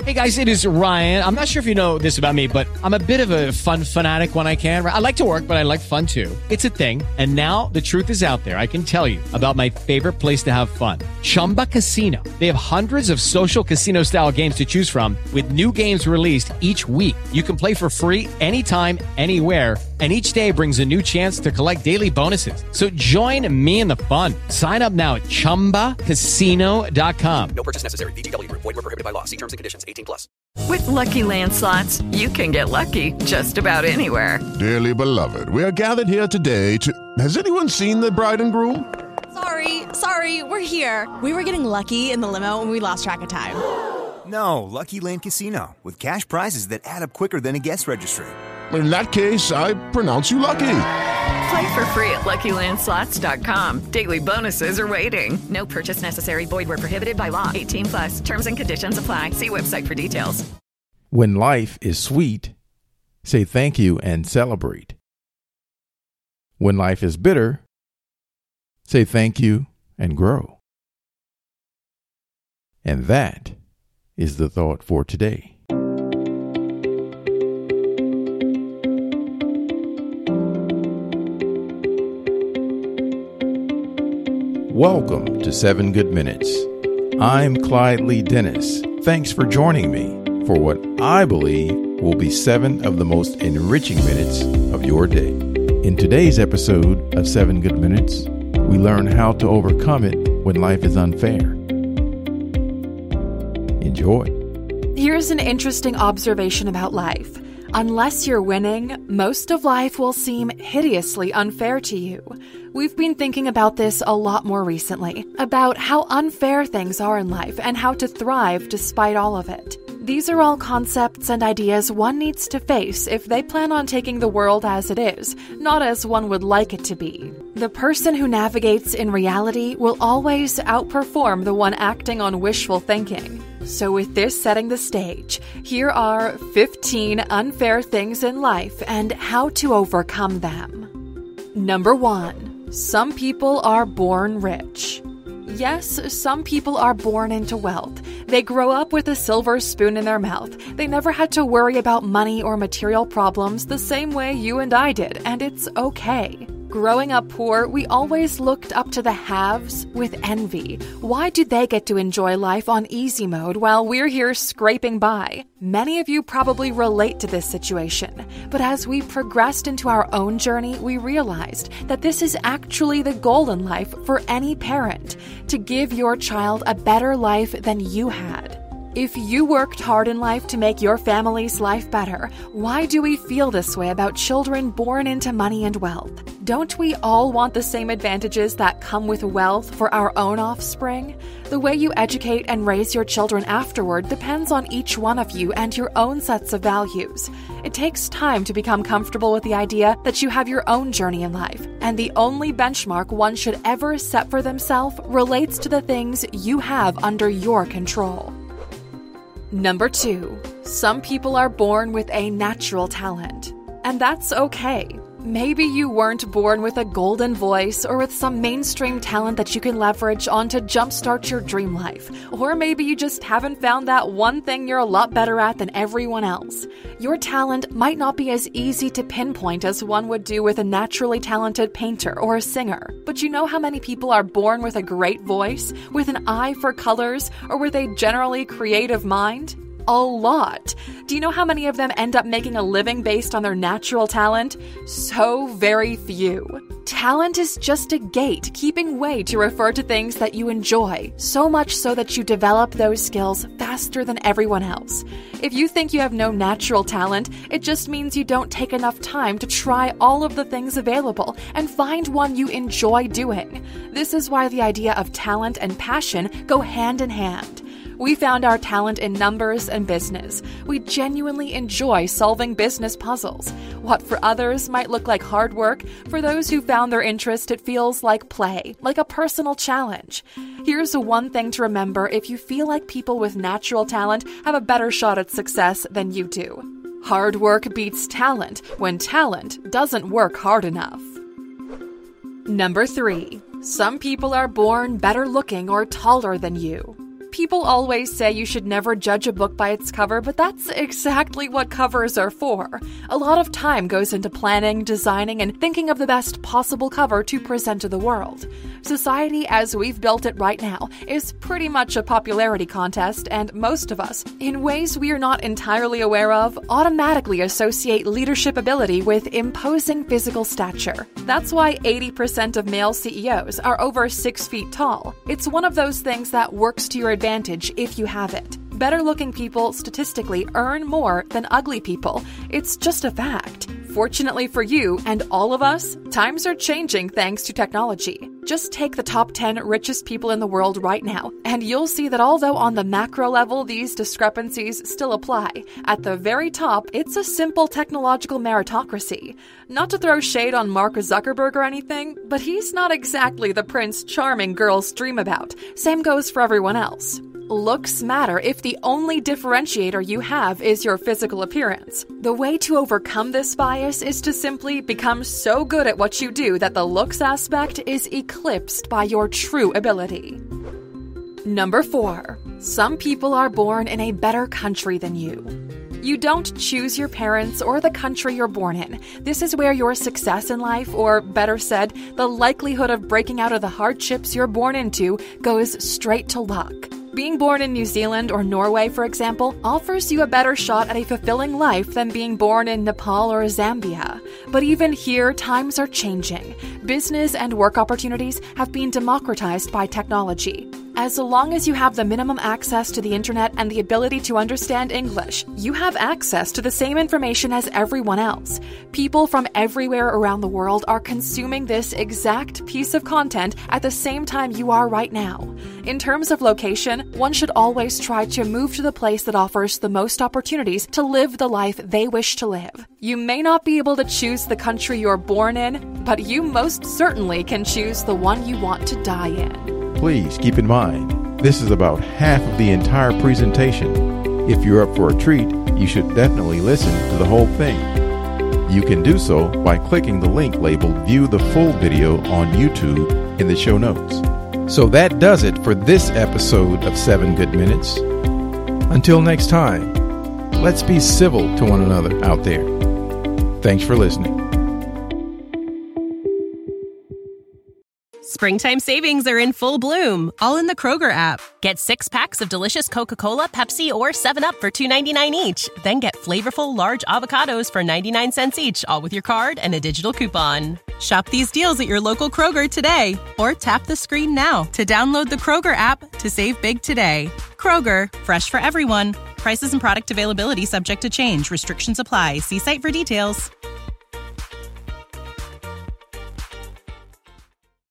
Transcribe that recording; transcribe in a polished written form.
Hey guys, it is Ryan. I'm not sure if you know this about me, but I'm a bit of a fun fanatic when I can. I like to work, but I like fun too. It's a thing. And now the truth is out there. I can tell you about my favorite place to have fun. Chumba Casino. They have hundreds of social casino style games to choose from with new games released each week. You can play for free anytime, anywhere. And each day brings a new chance to collect daily bonuses. So join me in the fun. Sign up now at ChumbaCasino.com. No purchase necessary. VGW Group. Void where prohibited by law. See terms and conditions. 18+. With Lucky Land Slots, you can get lucky just about anywhere. Dearly beloved, we are gathered here today to... Has anyone seen the bride and groom? Sorry, we're here. We were getting lucky in the limo and we lost track of time. No, Lucky Land Casino, with cash prizes that add up quicker than a guest registry. In that case, I pronounce you lucky. Play for free at LuckyLandSlots.com. Daily bonuses are waiting. No purchase necessary. Void where prohibited by law. 18+. Terms and conditions apply. See website for details. When life is sweet, say thank you and celebrate. When life is bitter, say thank you and grow. And that is the thought for today. Welcome to 7 Good Minutes. I'm Clyde Lee Dennis. Thanks for joining me for what I believe will be 7 of the most enriching minutes of your day. In today's episode of 7 Good Minutes, we learn how to overcome it when life is unfair. Enjoy. Here's an interesting observation about life. Unless you're winning, most of life will seem hideously unfair to you. We've been thinking about this a lot more recently, about how unfair things are in life and how to thrive despite all of it. These are all concepts and ideas one needs to face if they plan on taking the world as it is, not as one would like it to be. The person who navigates in reality will always outperform the one acting on wishful thinking. So with this setting the stage, here are 15 unfair things in life and how to overcome them. Number 1. Some people are born rich. Yes, some people are born into wealth. They grow up with a silver spoon in their mouth. They never had to worry about money or material problems the same way you and I did, and it's okay. Growing up poor, we always looked up to the haves with envy. Why do they get to enjoy life on easy mode while we're here scraping by? Many of you probably relate to this situation, but as we progressed into our own journey, we realized that this is actually the goal in life for any parent, to give your child a better life than you had. If you worked hard in life to make your family's life better, why do we feel this way about children born into money and wealth? Don't we all want the same advantages that come with wealth for our own offspring? The way you educate and raise your children afterward depends on each one of you and your own sets of values. It takes time to become comfortable with the idea that you have your own journey in life, and the only benchmark one should ever set for themselves relates to the things you have under your control. Number 2. Some people are born with a natural talent, and that's okay. Maybe you weren't born with a golden voice or with some mainstream talent that you can leverage on to jumpstart your dream life. Or maybe you just haven't found that one thing you're a lot better at than everyone else. Your talent might not be as easy to pinpoint as one would do with a naturally talented painter or a singer. But you know how many people are born with a great voice, with an eye for colors, or with a generally creative mind? A lot. Do you know how many of them end up making a living based on their natural talent? So very few. Talent is just a gate keeping way to refer to things that you enjoy, so much so that you develop those skills faster than everyone else. If you think you have no natural talent, it just means you don't take enough time to try all of the things available and find one you enjoy doing. This is why the idea of talent and passion go hand in hand. We found our talent in numbers and business. We genuinely enjoy solving business puzzles. What for others might look like hard work, for those who found their interest, it feels like play, like a personal challenge. Here's one thing to remember if you feel like people with natural talent have a better shot at success than you do. Hard work beats talent when talent doesn't work hard enough. Number 3. Some people are born better looking or taller than you. People always say you should never judge a book by its cover, but that's exactly what covers are for. A lot of time goes into planning, designing, and thinking of the best possible cover to present to the world. Society, as we've built it right now, is pretty much a popularity contest, and most of us, in ways we are not entirely aware of, automatically associate leadership ability with imposing physical stature. That's why 80% of male CEOs are over 6 feet tall. It's one of those things that works to your advantage if you have it. Better-looking people statistically earn more than ugly people. It's just a fact. Fortunately for you and all of us, times are changing thanks to technology. Just take the top 10 richest people in the world right now, and you'll see that although on the macro level these discrepancies still apply, at the very top, it's a simple technological meritocracy. Not to throw shade on Mark Zuckerberg or anything, but he's not exactly the Prince Charming girls dream about. Same goes for everyone else. Looks matter if the only differentiator you have is your physical appearance. The way to overcome this bias is to simply become so good at what you do that the looks aspect is eclipsed by your true ability. Number 4. Some people are born in a better country than you. You don't choose your parents or the country you're born in. This is where your success in life, or better said, the likelihood of breaking out of the hardships you're born into, goes straight to luck. Being born in New Zealand or Norway, for example, offers you a better shot at a fulfilling life than being born in Nepal or Zambia. But even here, times are changing. Business and work opportunities have been democratized by technology. As long as you have the minimum access to the internet and the ability to understand English, you have access to the same information as everyone else. People from everywhere around the world are consuming this exact piece of content at the same time you are right now. In terms of location, one should always try to move to the place that offers the most opportunities to live the life they wish to live. You may not be able to choose the country you're born in, but you most certainly can choose the one you want to die in. Please keep in mind, this is about half of the entire presentation. If you're up for a treat, you should definitely listen to the whole thing. You can do so by clicking the link labeled View the Full Video on YouTube in the show notes. So that does it for this episode of 7 Good Minutes. Until next time, let's be civil to one another out there. Thanks for listening. Springtime savings are in full bloom, all in the Kroger app. Get 6 packs of delicious Coca-Cola, Pepsi, or 7-Up for $2.99 each. Then get flavorful large avocados for 99 cents each, all with your card and a digital coupon. Shop these deals at your local Kroger today, or tap the screen now to download the Kroger app to save big today. Kroger, fresh for everyone. Prices and product availability subject to change. Restrictions apply. See site for details.